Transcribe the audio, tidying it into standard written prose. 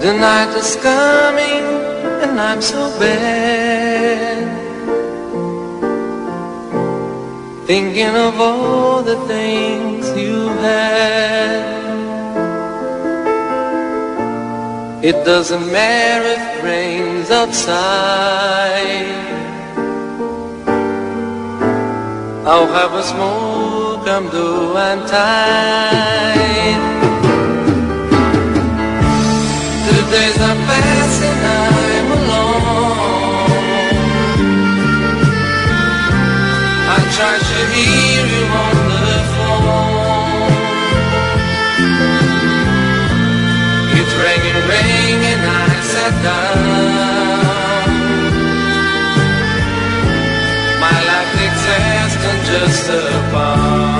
The night is coming and I'm so bad, thinking of all the things you had. It doesn't matter if it rains outside, I'll have a smoke, I'm blue and tight. The days are passing, I'm alone. I try to hear you on the phone. It's raining, rain, and I sat down. My life exists just a part.